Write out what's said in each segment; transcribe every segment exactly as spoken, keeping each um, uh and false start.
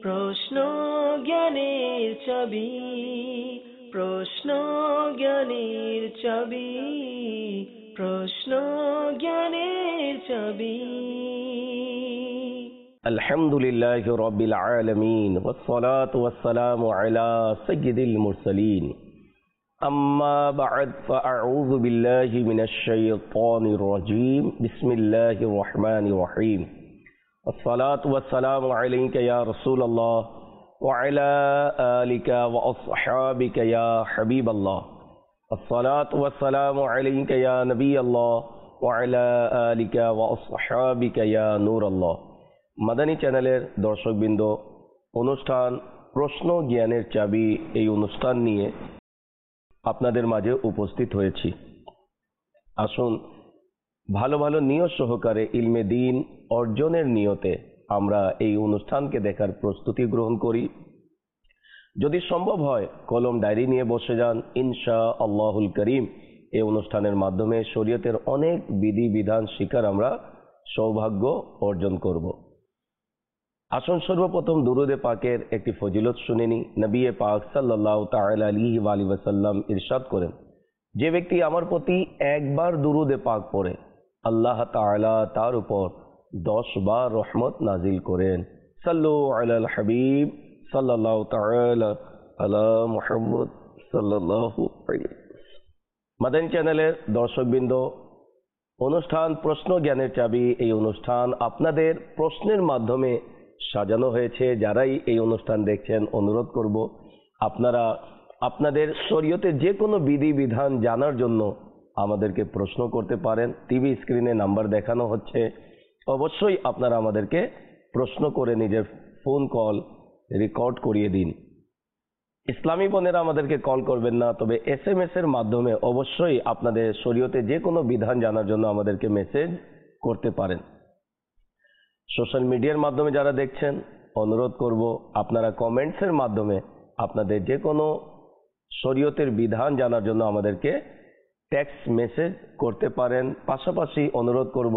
প্রশ্ন জ্ঞানের চাবি, প্রশ্ন জ্ঞানের চাবি, প্রশ্ন জ্ঞানের চাবি। আলহামদুলিল্লাহি রাব্বিল আলামিন ওয়াসসালাতু ওয়াসসালামু আলা সাইয়্যিদিল মুরসালিন। আম্মা বা'দ ফাআউযু বিল্লাহি মিনাশ শাইতানির রাজীম। বিসমিল্লাহির রহমানির রহিম। الصلاة والسلام عليك يا رسول الله وعلى آلك وأصحابك يا حبيب الله. الصلاة والسلام عليك يا نبي الله وعلى آلك وأصحابك يا نور الله. মাদানী চ্যানেলের দর্শকবৃন্দ, অনুষ্ঠান প্রশ্ন জ্ঞানের চাবি এই অনুষ্ঠান নিয়ে আপনাদের মাঝে উপস্থিত হয়েছি। আসুন ভালো ভালো নিয়ত সহকারে ইলমে দ্বীন অর্জনের নিয়তে আমরা এই অনুষ্ঠানকে দেখার প্রস্তুতি গ্রহণ করি। যদি সম্ভব হয় কলম ডায়েরি নিয়ে বসে যান। ইনশা আল্লাহুল করিম এই অনুষ্ঠানের মাধ্যমে শরীয়তের অনেক বিধি বিধান শিকার আমরা সৌভাগ্য অর্জন করব। আসুন সর্বপ্রথম দুরুদে পাকের একটি ফজিলত শুনে নি। নবী পাক সাল্লাল্লাহু তাআলা আলাইহি ওয়া আলিহি ওয়াসাল্লাম ইরশাদ করেন, যে ব্যক্তি আমার প্রতি একবার দুরুদে পাক পড়ে আল্লাহ তাআলা তার উপর দশ বার রহমত নাজিল করেন। সাল্লু আলাল হাবিব সাল্লাল্লাহু তাআলা আলা মুহাম্মদ সাল্লাল্লাহু আলাইহি। মাদানী চ্যানেলের দর্শকবৃন্দ, অনুষ্ঠান প্রশ্ন জ্ঞানের চাবি এই অনুষ্ঠান আপনাদের প্রশ্নের মাধ্যমে সাজানো হয়েছে। যারাই এই অনুষ্ঠান দেখছেন, অনুরোধ করব আপনারা আপনাদের শরীয়তের যে কোনো বিধি বিধান জানার জন্য আমাদেরকে প্রশ্ন করতে পারেন। টিভি স্ক্রিনে নাম্বার দেখানো হচ্ছে, অবশ্যই আপনারা আমাদেরকে প্রশ্ন করে নিজের ফোন কল রেকর্ড করিয়ে দিন। ইসলামী বোনেরা আমাদেরকে কল করবেন না, তবে এস এম এস এর মাধ্যমে অবশ্যই আপনাদের শরীয়তে যে কোনো বিধান জানার জন্য আমাদেরকে মেসেজ করতে পারেন। সোশ্যাল মিডিয়ার মাধ্যমে যারা দেখছেন, অনুরোধ করব আপনারা কমেন্টসের মাধ্যমে আপনাদের যে কোনো শরীয়তের বিধান জানার জন্য আমাদেরকে টেক্সট মেসেজ করতে পারেন। পাশাপাশি অনুরোধ করব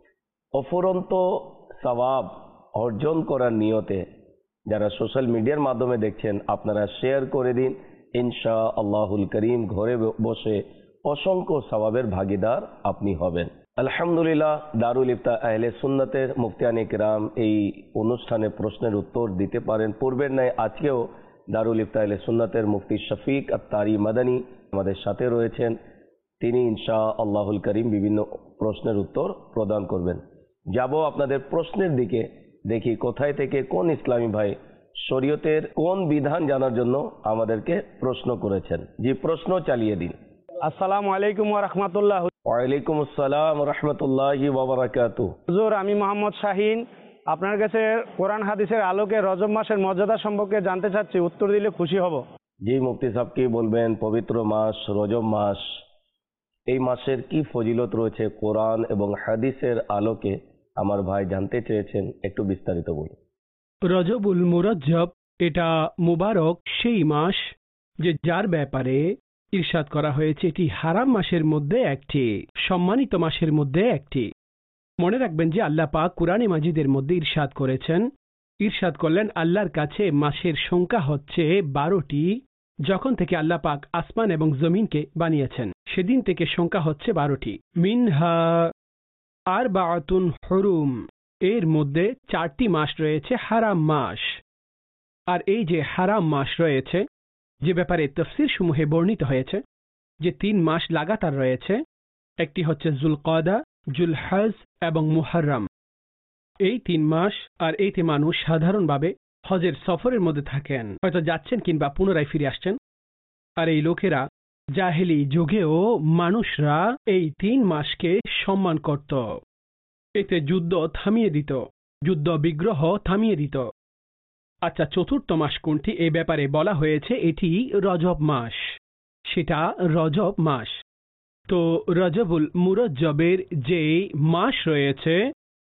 অফুরন্ত সওয়াব অর্জন করার নিয়তে যারা সোশ্যাল মিডিয়ার মাধ্যমে দেখছেন আপনারা শেয়ার করে দিন। ইনশা আল্লাহুল করিম ঘরে বসে অসংখ্য সওয়াবের ভাগীদার আপনি হবেন। আলহামদুলিল্লাহ, দারুল ইফতা আহলে সুন্নাতের মুফতিয়ানে কিরাম এই অনুষ্ঠানে প্রশ্নের উত্তর দিতে পারেন। পূর্বের ন্যায় আজকেও দারুল ইফতা আহলে সুন্নাতের মুফতি শফিক আত্তারি মাদানী আমাদের সাথে রয়েছেন। তিনি ইনশা আল্লাহুল করিম বিভিন্ন প্রশ্নের উত্তর প্রদান করবেন। যাব আপনাদের প্রশ্নের দিকে, দেখি কোথায় থেকে কোন ইসলামী ভাই শরীয়তের কোন বিধান জানার জন্য আমাদেরকে প্রশ্ন করেছেন। জি, প্রশ্ন চালিয়ে দিন। আসসালামু আলাইকুম ওয়া রাহমাতুল্লাহ। ওয়ালাইকুম আসসালাম ওয়া রাহমাতুল্লাহি ওয়া বারাকাতুহু। হুজুর, আমি মোহাম্মদ শাহিন আপনার কাছে কোরআন হাদিসের আলোকে রজব মাসের মর্যাদা সম্পর্কে জানতে চাচ্ছি, উত্তর দিলে খুশি হব। জি, মুফতি সাহেব কি বলবেন? পবিত্র মাস রজব মাস, এই মাসের কি ফজিলত রয়েছে কোরআন এবং হাদিসের আলোকে আমার ভাই জানতে চেয়েছেন, একটু বিস্তারিত বলুন। রজবুল মুরজ্জব এটা মুবারক সেই মাস যে যার ব্যাপারে ইরশাদ করা হয়েছে এটি হারাম মাসের মধ্যে একটি, সম্মানিত মাসের মধ্যে একটি। মনে রাখবেন যে আল্লাহ পাক কুরআনে মাজিদের মধ্যে ইরশাদ করেছেন, ইরশাদ করলেন আল্লাহর কাছে মাসের সংখ্যা হচ্ছে বারোটি। যখন থেকে আল্লাহ পাক আসমান এবং জমিনকে বানিয়েছেন সেদিন থেকে সংখ্যা হচ্ছে বারোটি। মিনহা আরবাআতুন হুরুম, এর মধ্যে চারটি মাস রয়েছে হারাম মাস। আর এই যে হারাম মাস রয়েছে, যে ব্যাপারে তাফসীর সমূহে বর্ণিত হয়েছে যে তিন মাস লাগাতার রয়েছে, একটি হচ্ছে যুলকাদা, যুলহজ এবং মুহররম। এই তিন মাস, আর এইতে মানুষ সাধারণভাবে হজের সফরের মধ্যে থাকেন, হয়তো যাচ্ছেন কিংবা পুনরায় ফিরে আসছেন। আর এই লোকেরা জাহেলি যুগেও মানুষরা এই তিন মাসকে সম্মান করত, এতে যুদ্ধ থামিয়ে দিত, যুদ্ধ বিগ্রহ থামিয়ে দিত। আচ্ছা, চতুর্থ মাস কোনটি এই ব্যাপারে বলা হয়েছে এটি রজব মাস, সেটা রজব মাস। তো রজবুল মুরজ্জবের যে মাস রয়েছে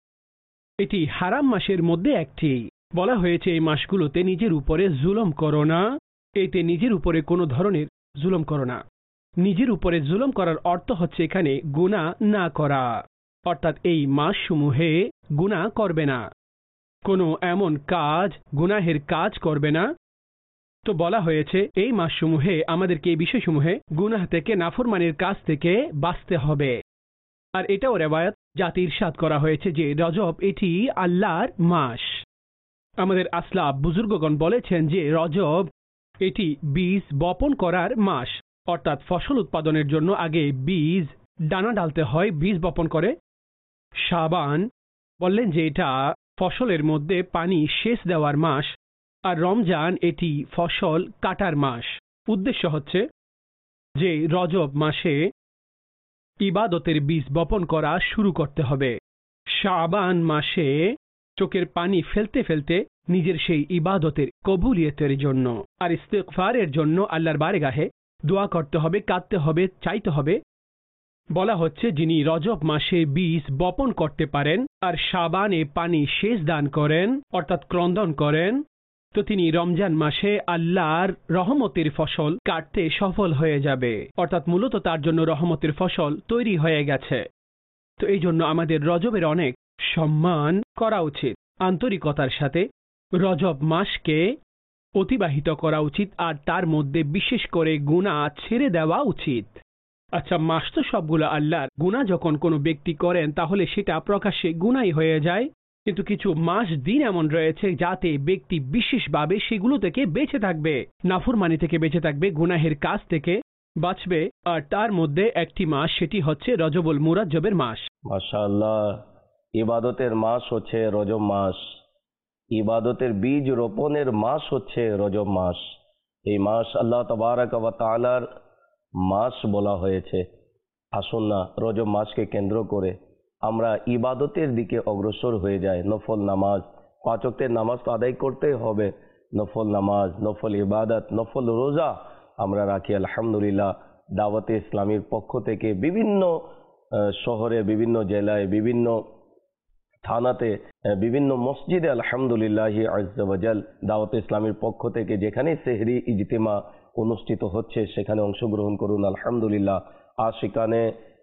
এটি হারাম মাসের মধ্যে একটি। বলা হয়েছে এই মাসগুলোতে নিজের উপরে জুলুম করো না, এতে নিজের উপরে কোনো ধরনের জুলুম করো না। নিজের উপরে জুলুম করার অর্থ হচ্ছে এখানে গুনাহ না করা, অর্থাৎ এই মাসসমূহে গুনাহ করবে না। কোনো এমন কাজ গুনাহের কাজ করবে না। তো বলা হয়েছে এই মাসসমূহে আমাদেরকে এই বিষয়সমূহে গুনাহ থেকে নাফরমানির কাজ থেকে বাঁচতে হবে। আর এটাও রেওয়ায়াত যাতে ইরশাদ করা হয়েছে যে রজব এটি আল্লাহর মাস। আমাদের আসলাফ বুজুর্গগণ বলেছেন যে রজব এটি বীজ বপন করার মাস, অর্থাৎ ফসল উৎপাদনের জন্য আগে বীজ দানা ডালতে হয়, বীজ বপন করে। শাবান বললেন যে এটা ফসলের মধ্যে পানি সেচ দেওয়ার মাস, আর রমজান এটি ফসল কাটার মাস। উদ্দেশ্য হচ্ছে যে রজব মাসে ইবাদতের বীজ বপন করা শুরু করতে হবে। শাবান মাসে চোখের পানি ফেলতে ফেলতে নিজের সেই ইবাদতের কবুলিয়তের জন্য আর ইস্তিগফারের জন্য আল্লাহর বারগাহে দোয়া করতে হবে, কাঁদতে হবে, চাইতে হবে। বলা হচ্ছে যিনি রজব মাসে বীজ বপন করতে পারেন আর শাবানে পানি সেচ দান করেন অর্থাৎ ক্রন্দন করেন, তো তিনি রমজান মাসে আল্লাহর রহমতের ফসল কাটতে সফল হয়ে যাবে, অর্থাৎ মূলত তার জন্য রহমতের ফসল তৈরি হয়ে গেছে। তো এই জন্য আমাদের রজবের অনেক সম্মান করা উচিত, আন্তরিকতার সাথে রজব মাসকে অতিবাহিত করা উচিত, আর তার মধ্যে বিশেষ করে গুনাহ ছেড়ে দেওয়া উচিত। আচ্ছা, মাস তো সবগুলো আল্লাহর, গুনাহ যখন কোনো ব্যক্তি করেন তাহলে সেটা প্রকাশ্যে গুনাহই হয়ে যায়, কিন্তু কিছু মাস দিন এমন রয়েছে যাতে ব্যক্তি বিশেষভাবে সেগুলো থেকে বেঁচে থাকবে, নাফরমানি থেকে বেঁচে থাকবে, গুনাহের কাজ থেকে বাঁচবে, আর তার মধ্যে একটি মাস সেটি হচ্ছে রজবুল মুরাজ্জবের মাস। মাশাআল্লাহ, ইবাদতের মাস হচ্ছে রজব মাস, ইবাদতের বীজ রোপণের মাস হচ্ছে রজব মাস। এই মাস আল্লাহ তাবারাক ওয়া তাআলার মাস বলা হয়েছে। আসুন না রজব মাসকে কেন্দ্র করে আমরা ইবাদতের দিকে অগ্রসর হয়ে যাই। নফল নামাজ, পাঁচ ওয়াক্তের নামাজ তো আদায় করতেই হবে, নফল নামাজ, নফল ইবাদত, নফল রোজা আমরা রাখি আলহামদুলিল্লাহ। দাওয়াতে ইসলামীর পক্ষ থেকে বিভিন্ন শহরে, বিভিন্ন জেলায়, বিভিন্ন থানাতে, বিভিন্ন মসজিদে আলহামদুলিল্লাহ আজ্জা ওয়া জাল দাওয়াতে ইসলামীর পক্ষ থেকে যেখানে সেহরি ইজতিমা অনুষ্ঠিত হচ্ছে সেখানে অংশগ্রহণ করুন আলহামদুলিল্লাহ। আশিকানে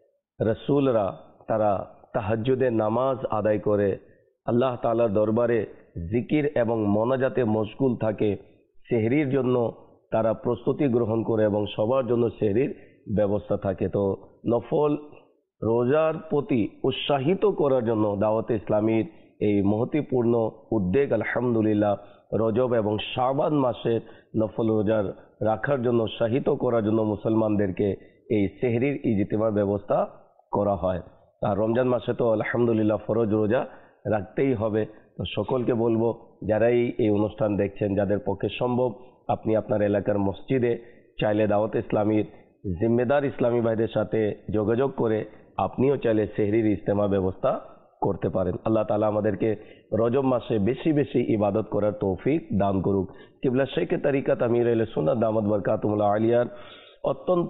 রসুলরা তারা তাহাজ্জুদের নামাজ আদায় করে আল্লাহ তাআলার দরবারে জিকির এবং মোনাজাতে মশগুল থাকে, সেহরির জন্য তারা প্রস্তুতি গ্রহণ করে এবং সবার জন্য সেহরির ব্যবস্থা থাকে। তো নফল রোজার প্রতি উৎসাহিত করার জন্য দাওয়াতে ইসলামীর এই মহতিপূর্ণ উদ্যোগ আলহামদুলিল্লাহ। রজব এবং শাবান মাসে নফল রোজার রাখার জন্য, উৎসাহিত করার জন্য মুসলমানদেরকে এই সেহরির ইজতিমার ব্যবস্থা করা হয়। আর রমজান মাসে তো আলহামদুলিল্লাহ ফরজ রোজা রাখতেই হবে। তো সকলকে বলবো যারাই এই অনুষ্ঠান দেখছেন, যাদের পক্ষে সম্ভব, আপনি আপনার এলাকার মসজিদে চাইলে দাওয়াতে ইসলামীর জিম্মেদার ইসলামী ভাইদের সাথে যোগাযোগ করে আপনিও চাইলে সেহরির ইজতেমা ব্যবস্থা করতে পারেন। আল্লাহ তাআলা আমাদেরকে রজব মাসে বেশি বেশি ইবাদত করার তৌফিক দান করুক। কিবলা শেখে তরিকাত আমির আহলে সুন্নাত দামাত বরকাতুহুল আলিয়ার অত্যন্ত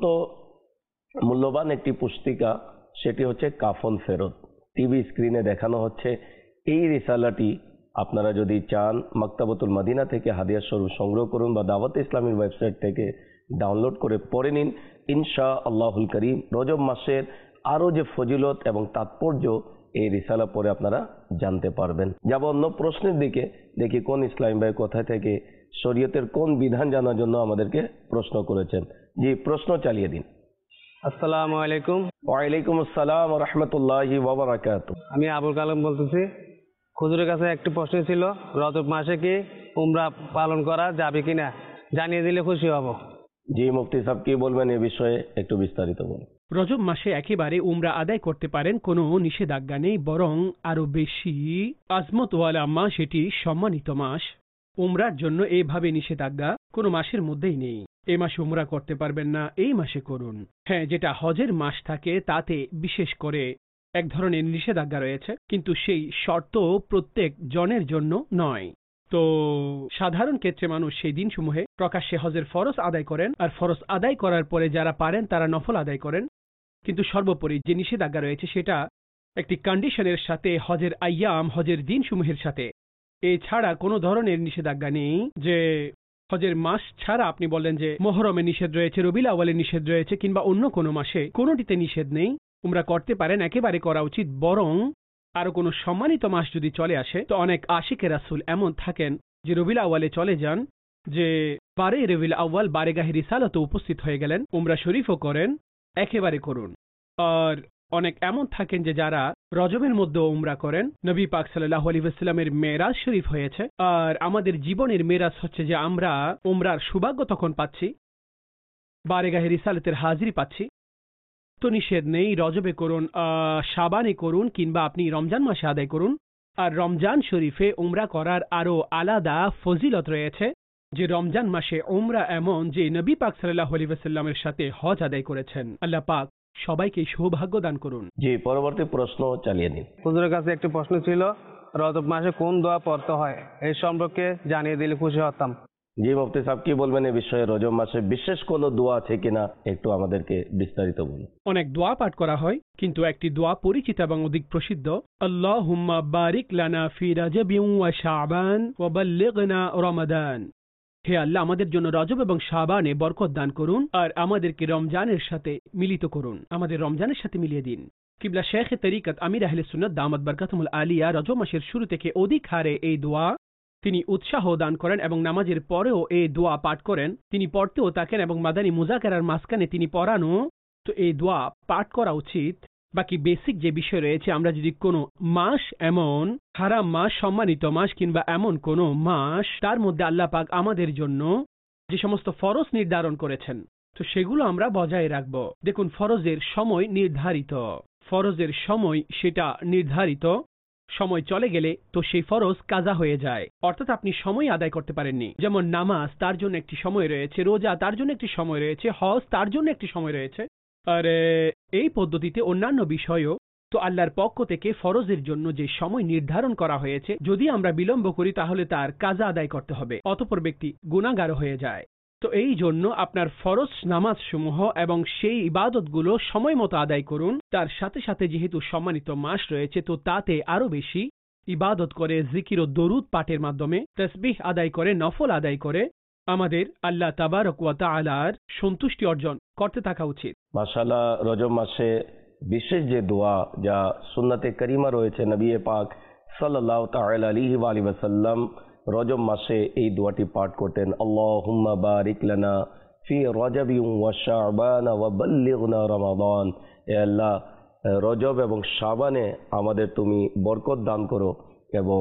মূল্যবান একটি পুস্তিকা, সেটি হচ্ছে কাফন ফেরত। টিভি স্ক্রিনে দেখানো হচ্ছে এই রিসালাটি। আপনারা যদি চান মাকতাবাতুল মদিনা থেকে হাদিয়া স্বরূপ সংগ্রহ করুন বা দাওয়াতে ইসলামীর ওয়েবসাইট থেকে ডাউনলোড করে পড়ে নিন। ইনশা আল্লাহুল করিম রজব মাসের আরও যে ফজিলত এবং তাৎপর্য এই রিসালা পড়ে আপনারা জানতে পারবেন। যাব অন্য প্রশ্নের দিকে, দেখি কোন ইসলামী ভাই কোথায় থেকে শরীয়তের কোন বিধান জানার জন্য আমাদেরকে প্রশ্ন করেছেন। জি, প্রশ্ন চালিয়ে দিন। আসসালামু আলাইকুম। ওয়ালাইকুম আসসালাম ওয়া রাহমাতুল্লাহি ওয়া বারাকাতুহু। আমি আবুল কালাম বলতেছি। হুজুরের কাছে একটি প্রশ্ন ছিল, রজব মাসে কি উমরা পালন করা যাবে কিনা জানিয়ে দিলে খুশি হব। জি, মুফতি সাহেব কি বলবেন এ বিষয়ে একটু বিস্তারিত বলুন। রজব মাসে একেবারে উমরা আদায় করতে পারেন, কোনো নিষেধাজ্ঞা নেই, বরং আরো বেশি আজমতওয়ালা মাস, এটি সম্মানিত মাস। উমরার জন্য এইভাবে নিষেধাজ্ঞা কোনো মাসের মধ্যেই নেই। এই মাসে উমরা করতে পারবেন না, এই মাসে করুন। হ্যাঁ, যেটা হজের মাস থাকে তাতে বিশেষ করে এক ধরনের নিষেধাজ্ঞা রয়েছে, কিন্তু সেই শর্ত প্রত্যেক জনের জন্য নয়। তো সাধারণ ক্ষেত্রে মানুষ সেই দিনসমূহে প্রকাশ্যে হজের ফরজ আদায় করেন, আর ফরজ আদায় করার পরে যারা পারেন তারা নফল আদায় করেন। কিন্তু সর্বোপরি যে নিষেধাজ্ঞা রয়েছে সেটা একটি কন্ডিশনের সাথে, হজের আইয়াম, হজের দিনসমূহের সাথে। এছাড়া কোনো ধরনের নিষেধাজ্ঞা নেই যে হজের মাস ছাড়া আপনি বললেন যে মুহরমে নিষেধ রয়েছে, রবিউল আউয়ালে নিষেধ রয়েছে, কিংবা অন্য কোনো মাসে, কোনোটিতে নিষেধ নেই, উমরা করতে পারেন, একেবারে করা উচিত। বরং আরো কোনো সম্মানিত মাস যদি চলে আসে তো অনেক আশিকে রাসূল এমন থাকেন যে রবিউল আউয়ালে চলে যান, যে বারে রবিউল আউয়াল বারেগাহে রিসালাতে উপস্থিত হয়ে গেলেন, উমরা শরীফও করেন, একেবারে করুন। আর অনেক এমন থাকেন যে যারা রজবের মধ্যে উমরা করেন। নবী পাক সাল্লাল্লাহু আলাইহি ওয়াসাল্লামের মেরাজ শরীফ হয়েছে, আর আমাদের জীবনের মেরাজ হচ্ছে যে আমরা উমরার সৌভাগ্য তখন পাচ্ছি, বারেগাহে রিসালাতের হাজিরি পাচ্ছি। তো নিষেধ নেই, রজবে করুন, শাবানে করুন, কিংবা আপনি রমজান মাসে আদায় করুন। আর রমজান শরীফে উমরা করার আরো আলাদা ফজিলত রয়েছে, যে রমজান মাসে উমরা এমন যে নবী পাক সাল্লাল্লাহু আলাইহি ওয়াসাল্লামের সাথে হজ আদায় করেছেন। আল্লাহ পাক সবাইকে সৌভাগ্য দান করুন। জি, পরবর্তী প্রশ্ন চালিয়ে দিন। হুজুরের কাছে একটি প্রশ্ন ছিল, রজব মাসে কোন দোয়া পড়তে হয় এই সম্পর্কে জানিয়ে দিলে খুশি হতাম। জি মুফতি সাহেব, কি বলবেন এই বিষয়ে? রজব মাসে বিশেষ কোনো দোয়া আছে কিনা একটু আমাদেরকে বিস্তারিত বলুন। অনেক দোয়া পাঠ করা হয়, কিন্তু একটি দোয়া পরিচিত এবং অধিক প্রসিদ্ধ, আল্লাহুম্মা বারিক লানা ফি রাজবিন ওয়া শাবান ওয়া বাল্লিগনা রমাদান। হে আল্লাহ, আমাদের জন্য রজব এবং শাবানে বরকত দান করুন, আর আমাদেরকে রমজানের সাথে মিলিত করুন, আমাদের রমজানের সাথে মিলিয়ে দিন। কিবলা শেখ তরিকত আমির আহলে সুন্নাত দামাত বরকাতুল আলিয়া রজব মাসের শুরু থেকে অধিক হারে এই দোয়া তিনি উৎসাহ দান করেন এবং নামাজের পরেও এই দোয়া পাঠ করেন। তিনি পড়তেও থাকেন এবং মাদানী মুজাকারার মাঝখানে তিনি পড়ানো। তো এই দোয়া পাঠ করা উচিত। বাকি বেসিক যে বিষয় রয়েছে, আমরা যদি কোনো মাস এমন হারাম মাস, সম্মানিত মাস, কিংবা এমন কোনো মাস তার মধ্যে আল্লাহ পাক আমাদের জন্য যে সমস্ত ফরজ নির্ধারণ করেছেন, তো সেগুলো আমরা বজায় রাখবো। দেখুন, ফরজের সময় নির্ধারিত, ফরজের সময় সেটা নির্ধারিত, সময় চলে গেলে তো সেই ফরজ কাজা হয়ে যায়, অর্থাৎ আপনি সময় আদায় করতে পারেননি। যেমন নামাজ, তার জন্য একটি সময় রয়েছে, রোজা তার জন্য একটি সময় রয়েছে, হজ তার জন্য একটি সময় রয়েছে। আর এই পদ্ধতিতে অন্যান্য বিষয়ও। তো আল্লাহর পক্ষ থেকে ফরজের জন্য যে সময় নির্ধারণ করা হয়েছে, যদি আমরা বিলম্ব করি তাহলে তার কাজা আদায় করতে হবে, অতঃপর ব্যক্তি গুনাহগার হয়ে যায়। তো এই জন্য আপনার ফরজ নামাজ সমূহ এবং সেই ইবাদতগুলো সময় মতো আদায় করুন। তার সাথে সাথে যেহেতু সম্মানিত মাস রয়েছে, তো তাতে আরো বেশি ইবাদত করে, জিকির ও দরুদ পাঠের মাধ্যমে তাসবিহ আদায় করে, নফল আদায় করে আমাদের আল্লাহ তাবারক ওয়া তাআলার সন্তুষ্টি অর্জন করতে থাকা উচিত। মাশাআল্লাহ, রজব মাসে বিশেষ যে দোয়া যা সুন্নাতে করিমা রয়েছে, নবী পাক সাল্লাল্লাহু তাআলা আলাইহি ওয়া আলিহি ওয়াসাল্লাম রজব মাসে এই দোয়াটি পাঠ করতেন, আল্লাহুম্মা বারিক লানা ফি রজবিন ওয়া শাবান ওয়া বাল্লিগনা রমাদান। হে আল্লাহ, রজব এবং শাবানে আমাদের তুমি বরকত দান করো এবং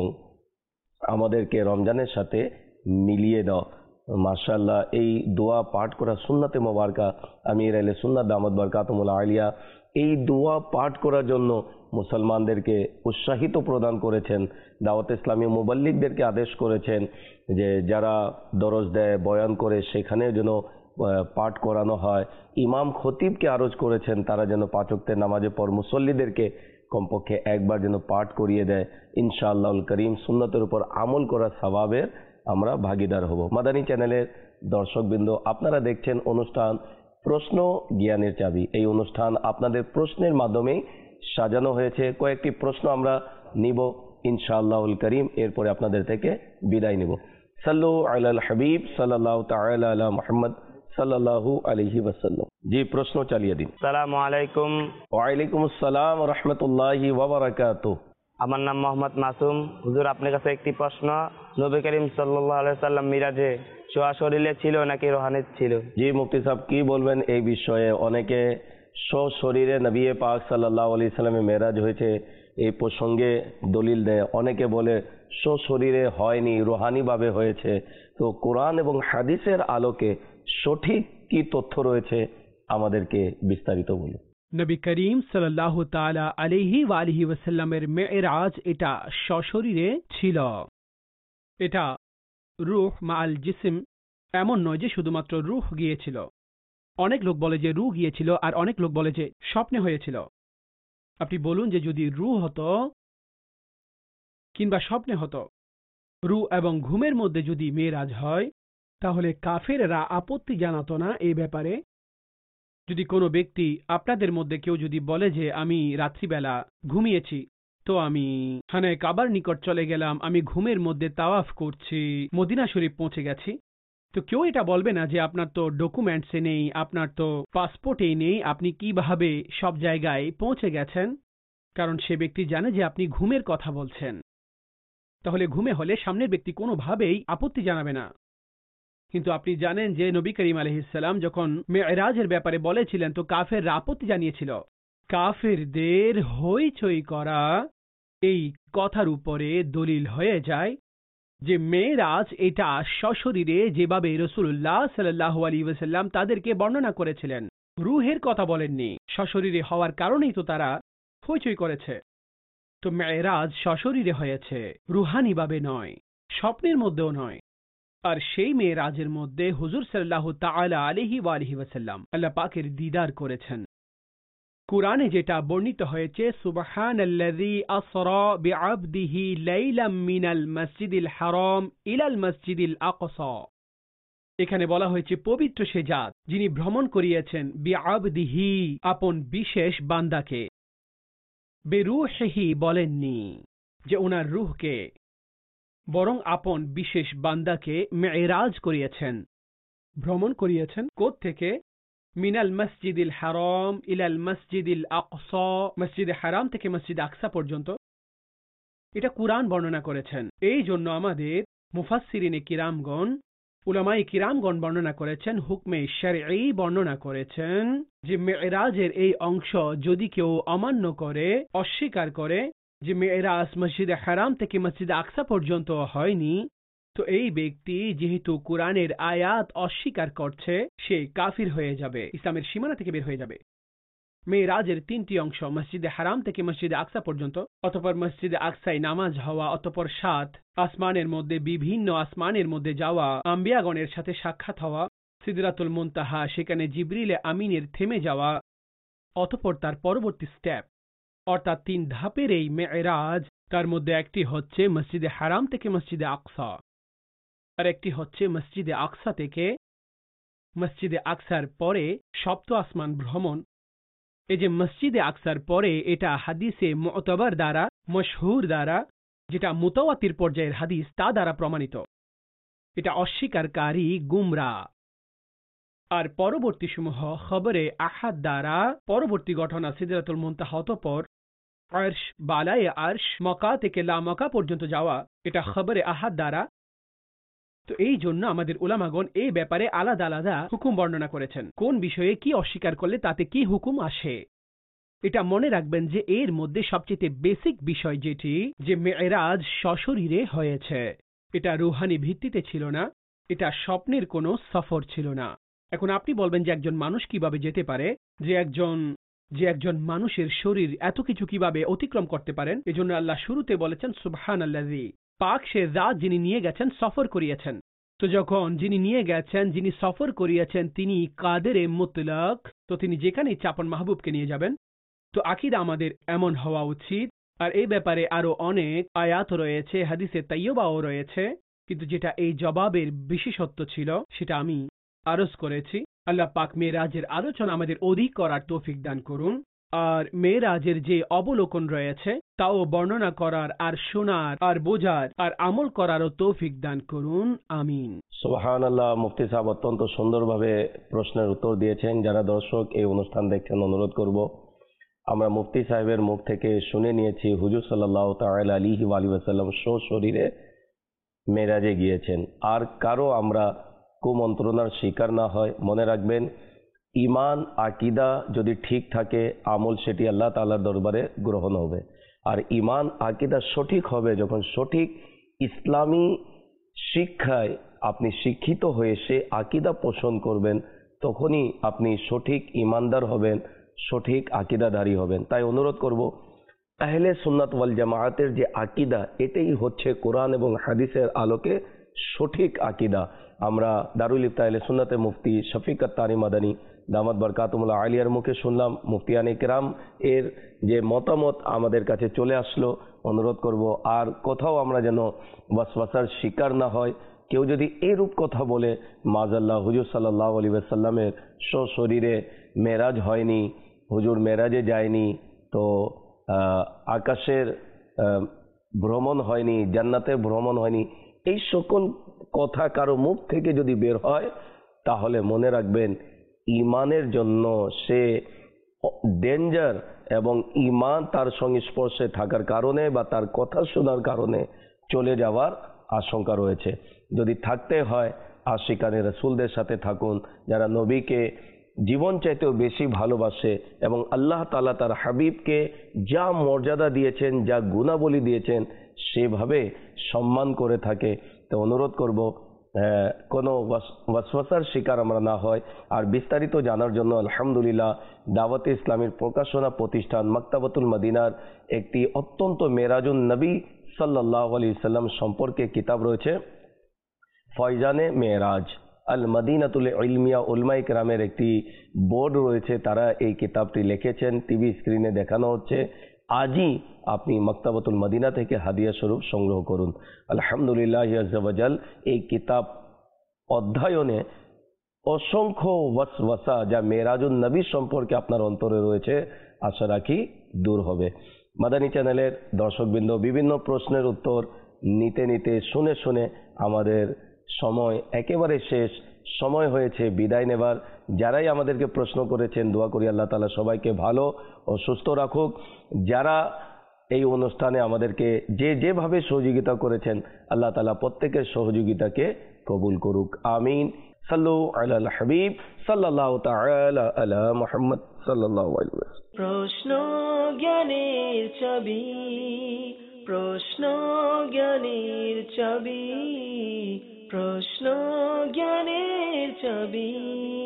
আমাদেরকে রমজানের সাথে মিলিয়ে দাও। মাশাআল্লাহ, এই দোয়া পাঠ করা সুন্নাতে মোবারকা আমির আহলে সুন্নাত দামাত বরকাতুল আলিয়া এই দোয়া পাঠ করার জন্য মুসলমানদেরকে উৎসাহিত প্রদান করেছেন। দাওয়াত ইসলামী মুবাল্লিগদেরকে আদেশ করেছেন যে যারা দরজ দেয়, বয়ান করে, সেখানে যেন পাঠ করানো হয়। ইমাম খতিবকে আরজ করেছেন তারা যেন পাঁচ ওয়াক্তের নামাজে পর মুসল্লিদেরকে কমপক্ষে একবার যেন পাঠ করিয়ে দেয়। ইনশাআল্লাহুল করিম সুন্নতের উপর আমল করার সওয়াবের আমরা ভাগিদার হব। মাদানী চ্যানেলের দর্শকবৃন্দ, আপনারা দেখছেন অনুষ্ঠান প্রশ্ন জ্ঞানের চাবি। এই অনুষ্ঠান আপনাদের প্রশ্নের মাধ্যমেই সাজানো হয়েছে। কয়েকটি প্রশ্ন আমরা নিব ইনশাআল্লাহুল করিম, এরপরে আপনাদের থেকে বিদায় নিব। সাল্লু আলাল হাবিব সাল্লাল্লাহু তাআলা আলা মুহাম্মদ সাল্লাল্লাহু আলাইহি ওয়াসাল্লাম। জি, প্রশ্ন চালিয়ে দিন। আসসালামু আলাইকুম। ওয়ালাইকুম আসসালাম ওয়া রাহমাতুল্লাহি ওয়া বারাকাতুহু। আমার নাম মোহাম্মদ মাসুম। হুজুর, আপনার কাছে একটি প্রশ্ন, নবী করিম সাল্লাল্লাহু আলাইহি সাল্লাম মিরাজে সশরীরে ছিল নাকি রোহানিত ছিল? জি মুফতি সাহেব, কি বলবেন এই বিষয়ে? অনেকে সশরীরে নবী পাক সাল্লাল্লাহু আলাইহি সাল্লামের মেরাজ হয়েছে এই প্রসঙ্গে দলিল দেয়, অনেকে বলে সশরীরে হয়নি, রোহানি ভাবে হয়েছে। তো কোরআন এবং হাদিসের আলোকে সঠিক কি তথ্য রয়েছে আমাদেরকে বিস্তারিত বলুন। নবী করিম সাল্লাল্লাহু তাআলা আলাইহি ওয়া আলিহি ওয়াসাল্লামের মেরাজ এটা সশরীরে ছিল। এটা রূহ মাআল জিসম, এমন নয় যে শুধুমাত্র রূহ গিয়েছিল। অনেক লোক বলে যে রূহ গিয়েছিল, আর অনেক লোক বলে যে স্বপ্নে হয়েছিল। আপনি বলুন যে যদি রূহ হতো কিংবা স্বপ্নে হতো, রূহ এবং ঘুমের মধ্যে যদি মেরাজ হয়, তাহলে কাফেররা আপত্তি জানাতো না এই ব্যাপারে। যদি কোনো ব্যক্তি, আপনাদের মধ্যে কেউ যদি বলে যে আমি রাত্রিবেলা ঘুমিয়েছি, তো আমি খানে কাবার নিকট চলে গেলাম, আমি ঘুমের মধ্যে তাওয়াফ করছি, মদিনা শরীফ পৌঁছে গেছি, তো কেউ এটা বলবে না যে আপনার তো ডকুমেন্টসে নেই, আপনার তো পাসপোর্টেই নেই, আপনি কিভাবে সব জায়গায় পৌঁছে গেছেন। কারণ সে ব্যক্তি জানে যে আপনি ঘুমের কথা বলছেন। তাহলে ঘুমে হলে সামনের ব্যক্তি কোনোভাবেই আপত্তি জানাবে না। কিন্তু আপনি জানেন যে নবী করিম আলাইহিস সালাম যখন মেরাজের ব্যাপারে বলেছিলেন তো কাফেররা আপত্তি জানিয়েছিল। কাফেরদের হইচই করা এই কথার উপরে দলিল হয়ে যায় যে মেরাজ এটা সশরীরে যেভাবে রাসূলুল্লাহ সাল্লাল্লাহু আলাইহি ওয়াসাল্লাম তাদেরকে বর্ণনা করেছিলেন, রূহের কথা বলেননি। সশরীরে হওয়ার কারণেই তো তারা হইচই করেছে। তো মেরাজ সশরীরে হয়েছে, রুহানিভাবে নয়, স্বপ্নের মধ্যেও নয়। আর সেই মেরাজের মধ্যে হুজুর সাল্লাল্লাহু তাআলা আলাইহি ওয়া আলিহি ওয়াসাল্লাম আল্লাহ পাকের দিদার করেছেন। কুরআনে যেটা বর্ণিত হয়েছে, সুবহানাল্লাযী আসরা বিআবদিহি লাইলাম মিনাল মাসজিদিল হারাম ইলাল মাসজিদিল আকসা। এখানে বলা হয়েছে পবিত্র সে জাত যিনি ভ্রমণ করিয়েছেন বিআবদিহি আপন বিশেষ বান্দাকে। বেরুহিহি বলেননি যে ওনার রূহকে, বরং আপন বিশেষ বান্দাকে মেরাজ করিয়েছেন, ভ্রমণ করিয়েছেন। কোথা থেকে? মিনাল মসজিদিল হারাম ইলাল মসজিদিল আকসা, মসজিদে হারাম থেকে মসজিদ আকসা পর্যন্ত। এটা কুরআন বর্ণনা করেছেন। এই জন্য আমাদের মুফাসসিরিনে কিরামগণ, উলামায়ে কিরামগণ বর্ণনা করেছেন, হুকমে শরঈ বর্ণনা করেছেন যে মেরাজের এই অংশ যদি কেউ অমান্য করে, অস্বীকার করে যে মেরাজ মসজিদে হারাম থেকে মসজিদ আকসা পর্যন্ত হয়নি, তো এই ব্যক্তি যেহেতু কুরআনের আয়াত অস্বীকার করছে, সে কাফির হয়ে যাবে, ইসলামের সীমানা থেকে বের হয়ে যাবে। মেরাজের তিনটি অংশ, মসজিদে হারাম থেকে মসজিদে আকসা পর্যন্ত, অতঃপর মসজিদে আকসায় নামাজ হওয়া, অতঃপর সাত আসমানের মধ্যে বিভিন্ন আসমানের মধ্যে যাওয়া, আম্বিয়াগণের সাথে সাক্ষাৎ হওয়া, সিদরাতুল মুনতাহা সেখানে জিবরিলে আমিনের থেমে যাওয়া, অতঃপর তার পরবর্তী স্টেপ, অর্থাৎ তিন ধাপের এই মেরাজ। তার মধ্যে একটি হচ্ছে মসজিদে হারাম থেকে মসজিদে আকসা, আর একটি হচ্ছে মসজিদে আকসা থেকে মসজিদে আকসার পরে সপ্ত আসমান ভ্রমণ। এই যে মসজিদে আকসার পরে, এটা হাদিসে মুতাবার দ্বারা, মশহুর দ্বারা, যেটা মুতাওয়াতির পর্যায়ের হাদিস, তা দ্বারা প্রমাণিত। এটা অস্বীকারী গুমরা। আর পরবর্তী সমূহ খবরে আহাদ দ্বারা, পরবর্তী ঘটনা সিদরাতুল মুনতাহা, অতঃপর আরশ, বালায়ে আরশ, মকা থেকে লা মকা পর্যন্ত যাওয়া, এটা খবরে আহাদ দ্বারা। তো এই জন্য আমাদের উলামাগণ এই ব্যাপারে আলাদা আলাদা হুকুম বর্ণনা করেছেন, কোন বিষয়ে কি অস্বীকার করলে তাতে কি হুকুম আসে। এটা মনে রাখবেন যে এর মধ্যে সবচেয়ে বেসিক বিষয় যেটি, যে মেরাজ সশরীরে হয়েছে, এটা রুহানি ভিত্তিতে ছিল না, এটা স্বপ্নের কোনো সফর ছিল না। এখন আপনি বলবেন যে একজন মানুষ কিভাবে যেতে পারে, যে একজন যে একজন মানুষের শরীর এত কিছু কিভাবে অতিক্রম করতে পারেন। এজন্য আল্লাহ শুরুতে বলেছেন সুবহানাল্লাযী, পাক সে জাত যিনি নিয়ে গেছেন, সফর করিয়েছেন। তো যখন যিনি নিয়ে গেছেন, যিনি সফর করিয়েছেন, তিনি কাদেরে মুতলাক, তো তিনি যেখানে ইচ্ছা আপন মাহবুবকে নিয়ে যাবেন। তো আকীদা আমাদের এমন হওয়া উচিত। আর এই ব্যাপারে আরো অনেক আয়াত রয়েছে, হাদিসে তাইয়্যিবাও রয়েছে, কিন্তু যেটা এই জবাবের বিশেষত্ব ছিল সেটা আমি আরজ করেছি। আল্লাহ পাক মেরাজের আলোচনা আমাদের অধিক করার তৌফিক দান করুন। আর মেরাজের যে অবলোকন রয়েছে তাও বর্ণনা করার, আর শোনার, আর বোঝার, আর আমল করারও তৌফিক দান করুন। আমিন। সুবহানাল্লাহ। মুফতি সাহেব অত্যন্ত সুন্দরভাবে প্রশ্নের উত্তর দিয়েছেন। যারা দর্শক এই অনুষ্ঠান দেখছেন, অনুরোধ করব, আমরা মুফতি সাহেবের মুখ থেকে শুনে নিয়েছি হুজুর সাল্লাল্লাহু তাআলা আলাইহি ওয়া সাল্লাম সশরীরে মেরাজে গিয়েছেন। আর কারো আমরা কুমন্ত্রণার শিকার না হয়। মনে রাখবেন, ইমান আকিদা যদি ঠিক থাকে, আমল সেটি আল্লাহ তাআলার দরবারে গ্রহণ হবে। আর ইমান আকিদা সঠিক হবে যখন সঠিক ইসলামী শিক্ষায় আপনি শিক্ষিত হয়ে সে আকিদা পোষণ করবেন, তখনই আপনি সঠিক ইমানদার হবেন, সঠিক আকিদাধারী হবেন। তাই অনুরোধ করব, আহলে সুন্নাত ওয়াল জামায়াতের যে আকিদা, এটাই হচ্ছে কোরআন এবং হাদিসের আলোকে সঠিক আকিদা। আমরা দারুল ইফতা আহলে সুন্নাতে মুফতি শফিকাত তানি মাদানী দামাত বরকাতুমুল্লাহ আলিয়ার মুখে শুনলাম, মুফতিয়ানে কেরাম এর যে মতামত আমাদের কাছে চলে আসলো। অনুরোধ করব, আর কোথাও আমরা যেন ওয়াসওয়াসার শিকার না হয়। কেউ যদি এরূপ কথা বলে, মাজাল্লাহ, হুজুর সাল্লাল্লাহু আলাইহি ওয়াসাল্লামের সশরীরে মেরাজ হয়নি, হুজুর মেরাজে যায়নি, তো আকাশের ভ্রমণ হয়নি, জান্নাতে ভ্রমণ হয়নি, এই সকল কথা কারো মুখ থেকে যদি বের হয়, তাহলে মনে রাখবেন ইমানের জন্য সে ডেঞ্জার এবং ঈমান তার সংস্পর্শে থাকার কারণে বা তার কথা শোনার কারণে চলে যাওয়ার আশঙ্কা রয়েছে। যদি থাকতে হয় আশিকানে রাসূলদের সাথে থাকুন, যারা নবীকে জীবন চাইতেও বেশি ভালোবাসে এবং আল্লাহ তাআলা তার হাবিবকে যা মর্যাদা দিয়েছেন, যা গুণাবলী দিয়েছেন সেভাবে সম্মান করে থাকে। তো অনুরোধ করব কোনো ওয়াসওয়াসার শিকার আমরা না হয়। আর বিস্তারিত জানার জন্য আলহামদুলিল্লাহ দাওয়াতে ইসলামের প্রকাশনা প্রতিষ্ঠান মাকতাবাতুল মদিনার একটি অত্যন্ত মেরাজুন নবী সাল্লাল্লাহু আলাইহি সাল্লাম সম্পর্কে কিতাব রয়েছে, ফয়জানে মেরাজ আল মদিনাতুল ইলমিয়া উলমায়ে কেরামের একটি বোর্ড রয়েছে, তারা এই কিতাবটি লিখেছেন, টিভি স্ক্রিনে দেখানো হচ্ছে। আজই আপনি মাকতাবাতুল মদিনা থেকে হাদিয়া স্বরূপ সংগ্রহ করুন। আলহামদুলিল্লাহ আযজা ওয়া জাল এই কিতাব অধ্যয়নে অসংখ্য ওয়াসওয়াসা যা মেরাজুন নবী সম্পর্কে আপনার অন্তরে রয়েছে আশা রাখি দূর হবে। মাদানী চ্যানেলের দর্শকবৃন্দ, বিভিন্ন প্রশ্নের উত্তর নিতে নিতে শুনে শুনে আমাদের সময় একেবারে শেষ, সময় হয়েছে বিদায় নেবার। যারাই আমাদেরকে প্রশ্ন করেছেন দোয়া করি আল্লাহ তাআলা সবাইকে ভালো ও সুস্থ রাখুক। যারা এই অনুষ্ঠানে আমাদেরকে যে যেভাবে সহযোগিতা করেছেন আল্লাহ তাআলা প্রত্যেকের সহযোগিতাকে কবুল করুক, আমিন। সাল্লু আলাল হাবিব সাল্লাল্লাহু তাআলা আলা মুহাম্মদ সাল্লাল্লাহু আলাইহি ওয়াসাল্লাম। প্রশ্ন জ্ঞানের চাবি, প্রশ্ন জ্ঞানের চাবি, প্রশ্ন জ্ঞানের চাবি।